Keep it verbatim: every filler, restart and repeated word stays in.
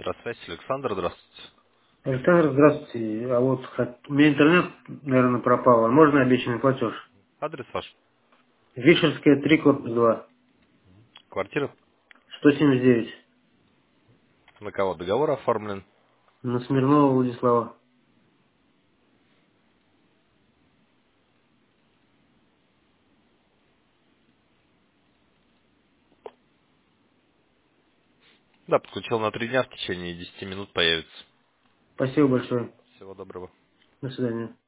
Электросвязь. Александр, здравствуйте. Александр, здравствуйте. А вот хот- у меня интернет, наверное, пропал. А можно обещанный платеж? Адрес ваш? Вишерская, три, корпус два. Квартира? сто семьдесят девять. На кого договор оформлен? На Смирнова Владислава. Да, подключил на три дня, в течение десяти минут появится. Спасибо большое. Всего доброго. До свидания.